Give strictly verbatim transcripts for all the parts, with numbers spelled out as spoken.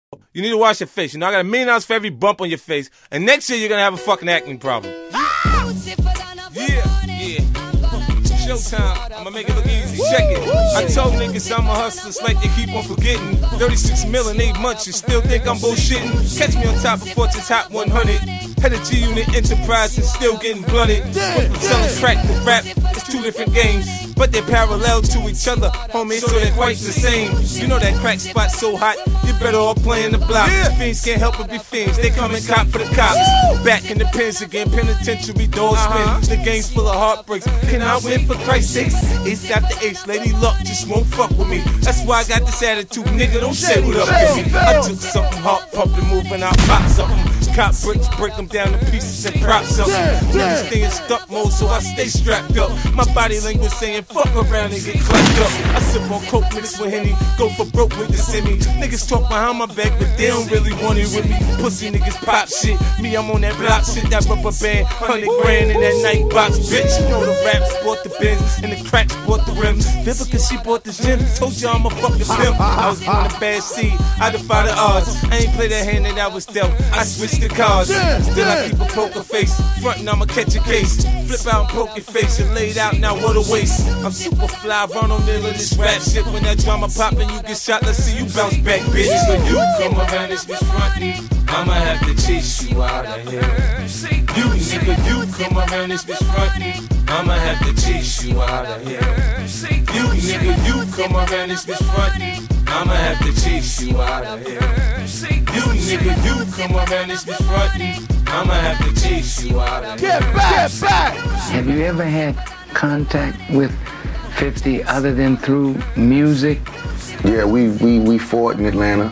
You need to wash your face. You know, I got a million dollars for every bump on your face. And next year, you're going to have a fucking acne problem. Ah! Yeah, yeah. Showtime. I'm going to make it look easy. Check it. I told niggas I'm a hustler. It's like they keep on forgetting. thirty-six mil in eight months. You still think I'm bullshitting? Catch me on top of Fortune's Top one hundred. Head of G-Unit Enterprise and still getting blunted. Went from selling crack to rap. It's two different games, but they're parallel to each other, homie, so they're quite the same. You know that crack spot so hot, you better all play in the block. Yeah. Fiends can't help but be fiends, they come and cop for the cops. Woo! Back in the pens again, penitentiary doors uh-huh. spin. The game's full of heartbreaks, can I win for Christ's sakes? Ace after ace, Lady Luck just won't fuck with me. That's why I got this attitude, nigga, don't say what up with me. I took something heart pumping, moving out, pop something. Cop bricks, break them down to pieces and prop something. Niggas stay in stuck mode, so I stay strapped up. My body language saying fuck around and get clapped up. I sip on coke minutes with Henny, go for broke with the semi. Niggas talk behind my back, but they don't really want it with me. Pussy niggas pop shit, me I'm on that block shit. That rubber band, hundred grand in that night box, bitch. You know the raps bought the Benz and the cracks bought the rims. Vivica, she bought the gym, told you I'm a fucking pimp. I was born a bad seed, I defy the odds. I ain't play that hand that I was dealt, I switched the cards. Still I keep a poker face, frontin' I'ma catch a case. Flip out and poke your face, you're laid out, now what a waste. I'm super fly, run on nil in this rap shit. When that drama poppin', you get shot, let's see you bounce back, bitch. When you come around this bitch frontin', I'ma have to chase you out of here. You nigga, you come around this bitch frontin', I'ma have to chase you out of here. You nigga, you come around this bitch frontin', I'ma have to chase you out of here. You nigga, you come around this bitch frontin', I'ma have to chase you out of here. Get back, get back! Have you ever had contact with fifty other than through music? Yeah, we we, we fought in Atlanta.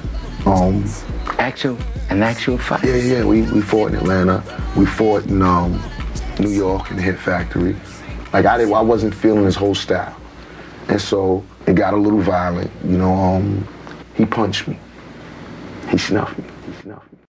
Um, actual, an actual fight? Yeah, yeah, we, we fought in Atlanta. We fought in um, New York in the Hit Factory. Like I did, I wasn't feeling his whole style, and so it got a little violent. You know, um, he punched me. He snuffed me. He snuffed me.